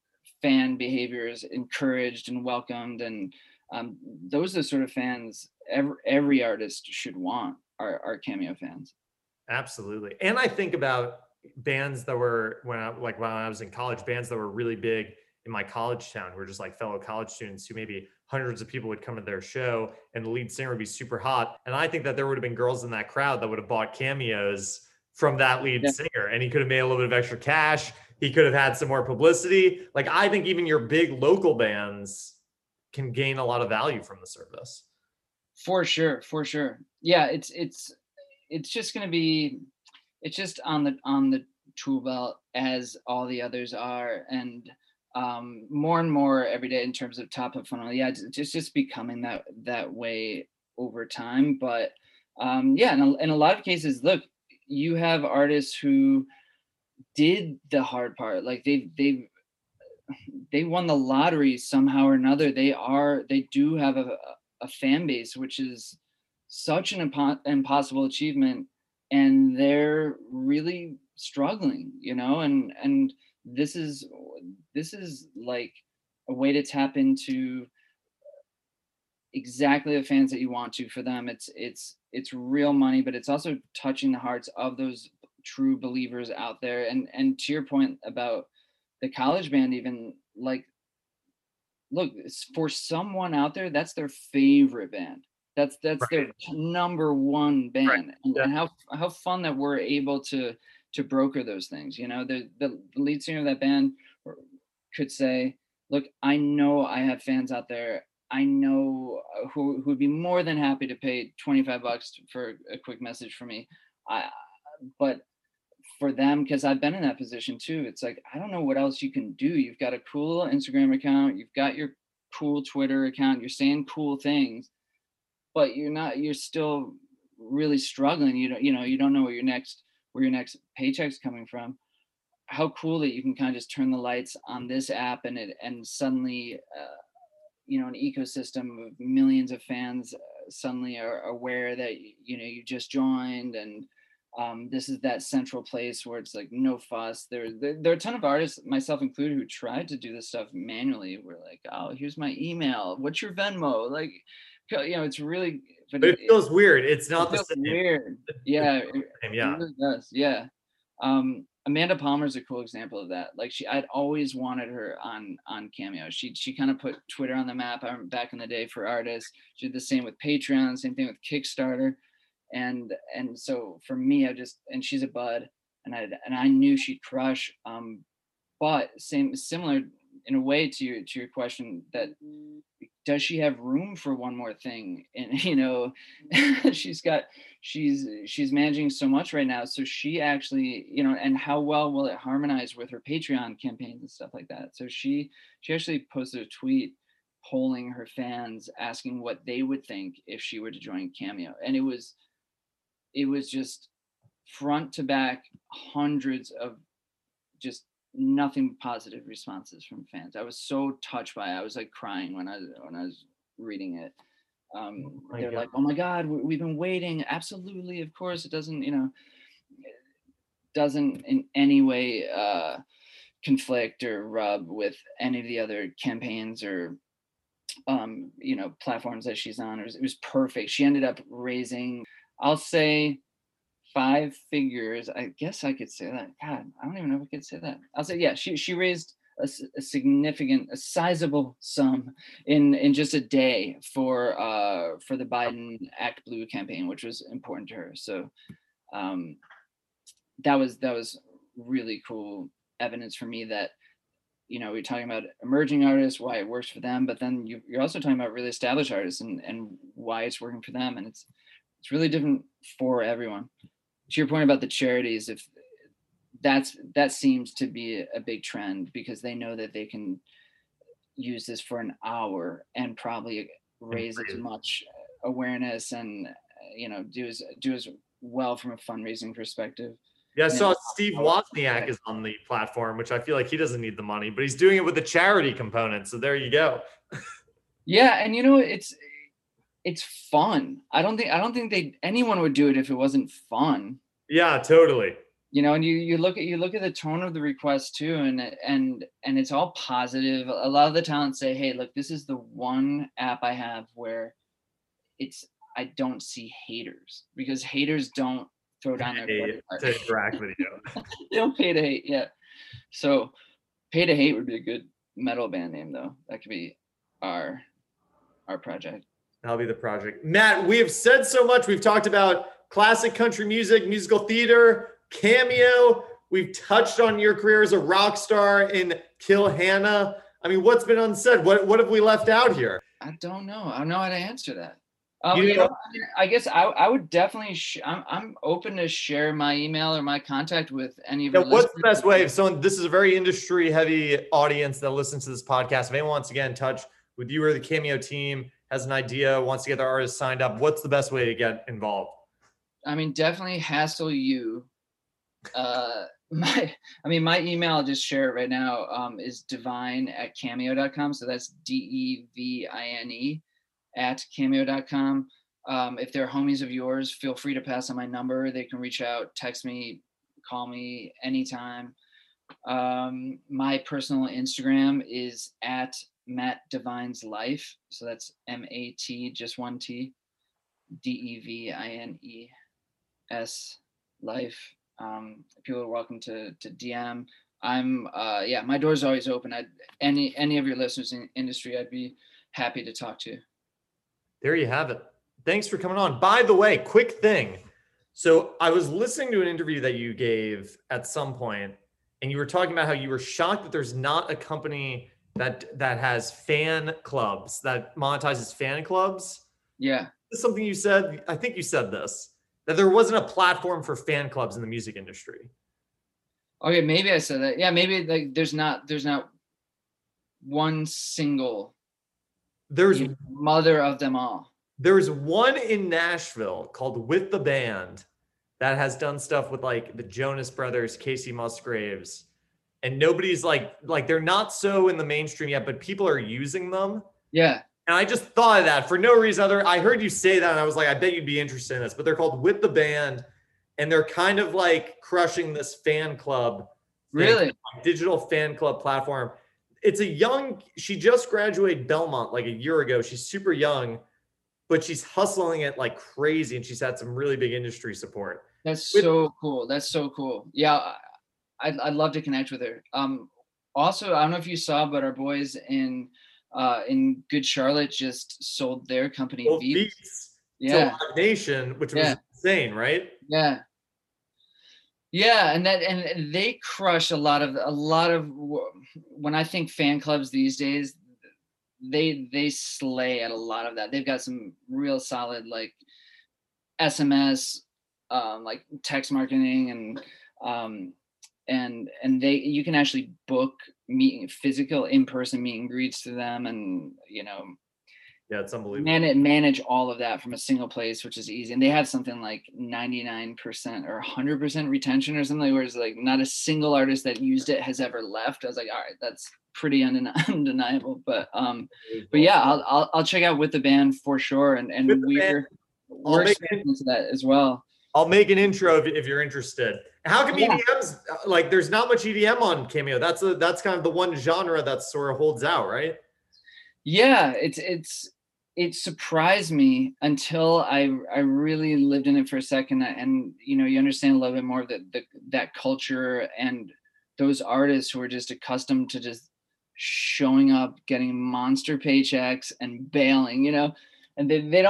fan behavior is encouraged and welcomed, and those are the sort of fans every artist should want, are Cameo fans. Absolutely. And I think about bands that were when I was in college, bands that were really big in my college town, who were just like fellow college students who maybe hundreds of people would come to their show and the lead singer would be super hot. And I think that there would have been girls in that crowd that would have bought cameos from that lead singer, and he could have made a little bit of extra cash. He could have had some more publicity. Like, I think even your big local bands can gain a lot of value from the service. For sure. Yeah, it's just going to be, it's just on the tool belt as all the others are, and more and more every day in terms of top of funnel. Yeah, it's just becoming that way over time. But yeah, in a lot of cases, look, you have artists who did the hard part. Like they won the lottery somehow or another. They do have a fan base, which is such an impossible achievement, and they're really struggling, and this is like a way to tap into exactly the fans that you want to. For them, it's real money, but it's also touching the hearts of those true believers out there. And to your point about the college band, even, like, look, for someone out there, that's their favorite band. That's Right. their number one band. Right. And, Yeah. and how fun that we're able to broker those things. The lead singer of that band could say, look, I know I have fans out there. I know who would be more than happy to pay $25 for a quick message for me. But for them, because I've been in that position too, it's like, I don't know what else you can do. You've got a cool Instagram account, you've got your cool Twitter account, you're saying cool things, but you're still really struggling. You don't know where your next paycheck's coming from. How cool that you can kind of just turn the lights on this app, and suddenly an ecosystem of millions of fans suddenly are aware that you just joined, and this is that central place where it's like no fuss. There are a ton of artists, myself included, who tried to do this stuff manually. We're like, oh, here's my email. What's your Venmo? Like, it's really. But it feels weird. It's not the same. Weird. Yeah, Yeah. it really does. Yeah. Amanda Palmer's a cool example of that. Like, I'd always wanted her on Cameo. She kind of put Twitter on the map back in the day for artists. She did the same with Patreon, same thing with Kickstarter. And so for me, and she's a bud, and I knew she'd crush. But similar in a way to your question, that does she have room for one more thing? And she's managing so much right now, so she actually, and how well will it harmonize with her Patreon campaigns and stuff like that? So she actually posted a tweet polling her fans, asking what they would think if she were to join Cameo, and it was just front to back hundreds of just nothing positive responses from fans. I was so touched by it. I was like crying when I was reading it. They're like, oh my God, we've been waiting. Absolutely. Of course. It doesn't in any way conflict or rub with any of the other campaigns or platforms that she's on. It was perfect. She ended up raising, I'll say, 5 figures. I guess I could say that. God, I don't even know if I could say that. I'll say, yeah, she raised a sizable sum in just a day for the Biden Act Blue campaign, which was important to her. So that was really cool evidence for me that, we're talking about emerging artists, why it works for them, but then you're also talking about really established artists and why it's working for them. And it's really different for everyone. To your point about the charities, if that seems to be a big trend, because they know that they can use this for an hour and probably raise as much awareness and do as well from a fundraising perspective. Yeah, I saw Steve Wozniak is on the platform, which I feel like he doesn't need the money, but he's doing it with the charity component. So there you go. Yeah, and it's fun. I don't think anyone would do it if it wasn't fun. Yeah, totally. And you look at the tone of the request too, and it's all positive. A lot of the talents say, hey, look, this is the one app I have where I don't see haters, because haters don't throw down their credit card. To interact with you. They don't pay to hate. Yeah. So Pay to Hate would be a good metal band name, though. That could be our project. That'll be the project. Matt, we have said so much. We've talked about classic country music, musical theater, Cameo. We've touched on your career as a rock star in Kill Hannah. I mean, what's been unsaid? What have we left out here? I don't know. I don't know how to answer that. I guess I would definitely. I'm open to share my email or my contact with any of your listeners. What's the best way? If someone, this is a very industry heavy audience that listens to this podcast. If anyone wants to get in touch with you or the Cameo team, has an idea, wants to get their artists signed up, what's the best way to get involved? I mean, definitely hassle you. My email, I'll just share it right now, is divine@cameo.com. So that's DEVINE @cameo.com. If they're homies of yours, feel free to pass on my number. They can reach out, text me, call me anytime. My personal Instagram is @Matt Divine's Life. So that's MAT, just one T, DEVINES Life. People are welcome to DM. My door's always open. Any of your listeners in industry, I'd be happy to talk to. There you have it. Thanks for coming on. By the way, quick thing. So I was listening to an interview that you gave at some point, and you were talking about how you were shocked that there's not a company that has fan clubs, that monetizes fan clubs. Yeah. This is something you said. I think you said this, that there wasn't a platform for fan clubs in the music industry. Okay, maybe I said that. Yeah, maybe like there's not one single. There's mother of them all. There's one in Nashville called With the Band that has done stuff with like the Jonas Brothers, Casey Musgraves, and nobody's like they're not so in the mainstream yet, but people are using them. Yeah. And I just thought of that for no reason other. I heard you say that and I was like, I bet you'd be interested in this, but they're called With the Band and they're kind of like crushing this fan club. Really? Digital fan club platform. She just graduated Belmont like a year ago. She's super young, but she's hustling it like crazy. And she's had some really big industry support. That's so cool. That's so cool. Yeah. I'd love to connect with her. Also, I don't know if you saw, but our boys in Good Charlotte just sold their company Beats. Yeah. To Live Nation, which was insane, right? Yeah. Yeah, and they crush a lot of when I think fan clubs these days, they slay at a lot of that. They've got some real solid like SMS, like text marketing, and you can actually book physical in-person meet and greets to them, and yeah, it's unbelievable. Manage all of that from a single place, which is easy. And they have something like 99% or 100% retention or something, where it's like not a single artist that used it has ever left. I was like, all right, that's pretty undeniable. But yeah, I'll check out With the Band for sure. And we're expanding into that as well. I'll make an intro if you're interested. How come EDM's like there's not much EDM on Cameo? That's kind of the one genre that sort of holds out, right? Yeah, it surprised me until I really lived in it for a second, and you understand a little bit more of that culture and those artists who are just accustomed to just showing up, getting monster paychecks and bailing, and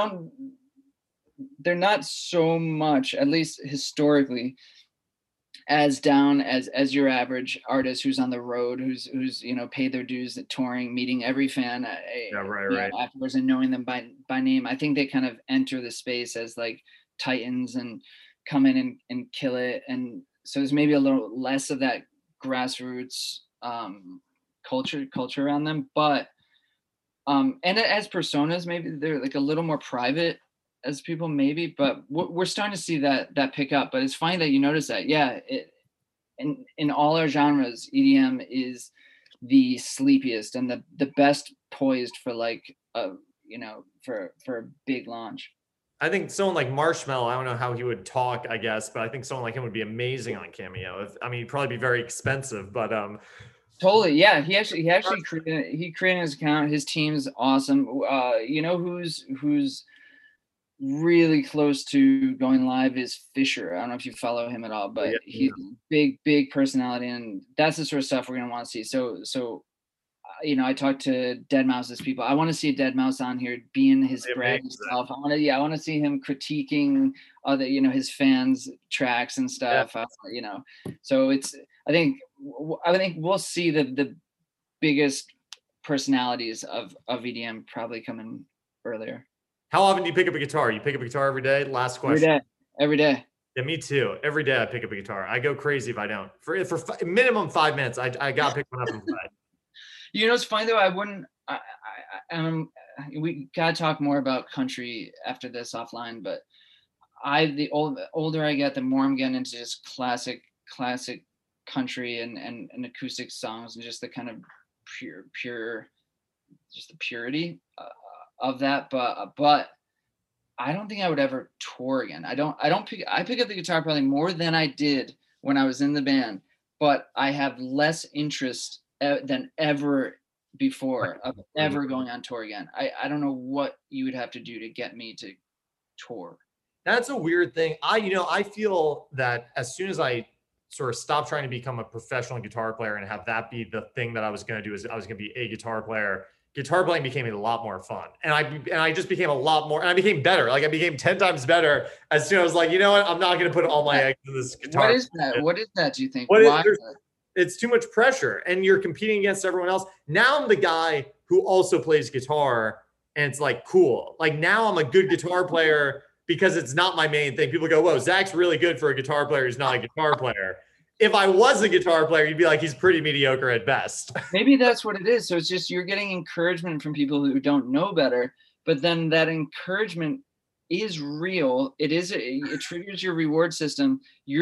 they're not so much, at least historically, as down as your average artist who's on the road, who's paid their dues at touring, meeting every fan right. afterwards and knowing them by name. I think they kind of enter the space as like titans and come in and kill it. And so there's maybe a little less of that grassroots culture around them. But and as personas, maybe they're like a little more private as people maybe, but we're starting to see that pick up. But it's funny that you notice that. Yeah, in all our genres, EDM is the sleepiest and the best poised for like for a big launch. I think someone like Marshmello, I don't know how he would talk, I guess, but I think someone like him would be amazing on Cameo. He'd probably be very expensive, but Totally, yeah. He actually created his account. His team's awesome. You know who's really close to going live is Fisher. I don't know if you follow him at all, but he's a big personality, and that's the sort of stuff we're gonna want to see. So I talked to Deadmau5's people. I want to see a Deadmau5 on here being his brand self. I want to see him critiquing other, his fans' tracks and stuff. Yeah. So I think we'll see the biggest personalities of EDM probably coming earlier. How often do you pick up a guitar? You pick up a guitar every day? Last question. Every day. Yeah, me too. Every day I pick up a guitar. I go crazy if I don't. For minimum 5 minutes, I got to pick one up and play. It's funny though. We gotta talk more about country after this offline, but the older I get, the more I'm getting into just classic country and acoustic songs, and just the kind of pure, just the purity of that. But I don't think I would ever tour again. I pick up the guitar probably more than I did when I was in the band, but I have less interest than ever before of ever going on tour again. I don't know what you would have to do to get me to tour. That's a weird thing. I feel that as soon as I sort of stopped trying to become a professional guitar player and have that be the thing that I was going to do, is I was going to be a guitar player. Guitar playing became a lot more fun, and I just became a lot more, and I became better. Like I became 10 times better as soon as I was like, you know what, I'm not going to put all my eggs in this guitar. What is that? Do you think? Why? It's too much pressure, and you're competing against everyone else. Now I'm the guy who also plays guitar, and it's like cool. Like now I'm a good guitar player because it's not my main thing. People go, whoa, Zach's really good for a guitar player who's not a guitar player. If I was a guitar player, you'd be like, he's pretty mediocre at best. Maybe that's what it is. So it's just you're getting encouragement from people who don't know better, but then that encouragement is real. It triggers your reward system.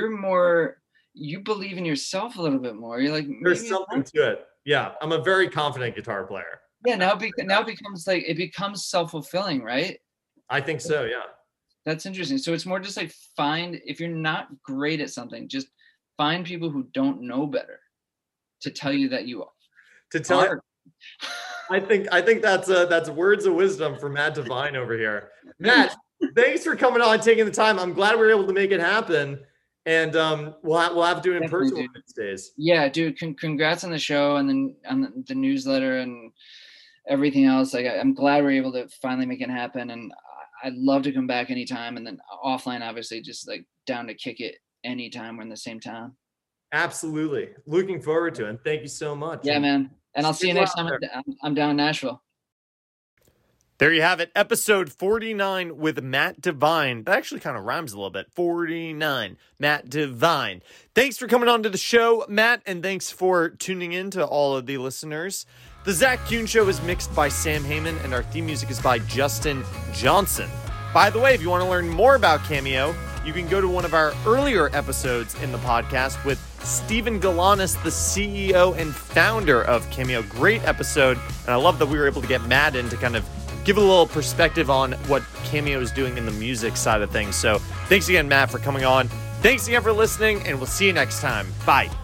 You believe in yourself a little bit more. You're like, there's something to it. Yeah, I'm a very confident guitar player. Yeah, now it becomes self-fulfilling, right? I think so, yeah. That's interesting. So it's more just like if you're not great at something, just find people who don't know better to tell you that you are. To tell you, I think that's words of wisdom for Matt Devine over here. Matt, thanks for coming on, taking the time. I'm glad we were able to make it happen. And we'll have to do it in person one of these days. Yeah, dude. Congrats on the show and then on the newsletter and everything else. Like, I'm glad we're able to finally make it happen. And I'd love to come back anytime. And then offline, obviously, just like down to kick it anytime we're in the same town. Absolutely. Looking forward to it. And thank you so much. Yeah, man. And I'll see you next time I'm down in Nashville. There you have it. Episode 49 with Matt Devine. That actually kind of rhymes a little bit. 49. Matt Devine. Thanks for coming on to the show, Matt, and thanks for tuning in to all of the listeners. The Zach Kuhn Show is mixed by Sam Heyman, and our theme music is by Justin Johnson. By the way, if you want to learn more about Cameo, you can go to one of our earlier episodes in the podcast with Stephen Galanis, the CEO and founder of Cameo. Great episode, and I love that we were able to get Matt in to kind of give a little perspective on what Cameo is doing in the music side of things. So thanks again, Matt, for coming on. Thanks again for listening, and we'll see you next time. Bye.